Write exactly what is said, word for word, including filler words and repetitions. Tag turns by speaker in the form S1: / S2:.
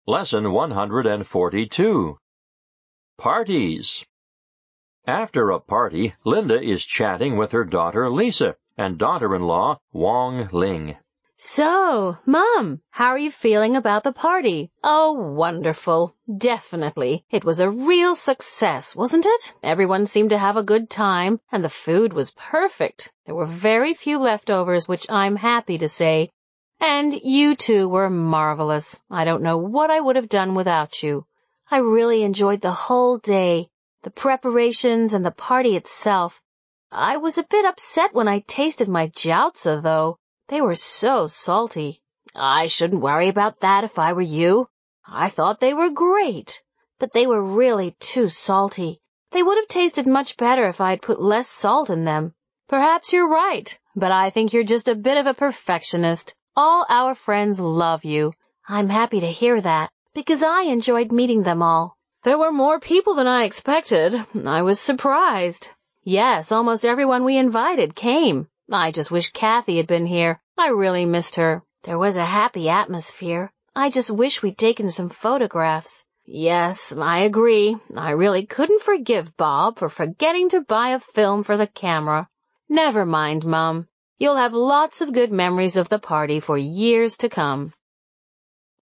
S1: Lesson one hundred forty-two. Parties. After a party, Linda is chatting with her daughter Lisa and daughter-in-law Wong Ling.
S2: So, Mom, how are you feeling about the party? Oh, wonderful. Definitely. It was a real success, wasn't it? Everyone seemed to have a good time, and the food was perfect. There were very few leftovers, which I'm happy to say. And you two were marvelous. I don't know what I would have done without you. I really enjoyed the whole day, the preparations and the party itself. I was a bit upset when I tasted my jiaozi, though. They were so salty. I shouldn't worry about that if I were you. I thought they were great, but they were really too salty. They would have tasted much better if I'd put less salt in them. Perhaps you're right, but I think you're just a bit of a perfectionist. All our friends love you. I'm happy to hear that, because I enjoyed meeting them all. There were more people than I expected. I was surprised. Yes, almost everyone we invited came. I just wish Kathy had been here. I really missed her. There was a happy atmosphere. I just wish we'd taken some photographs. Yes, I agree. I really couldn't forgive Bob for forgetting to buy a film for the camera. Never mind, Mom. You'll have lots of good memories of the party for years to come.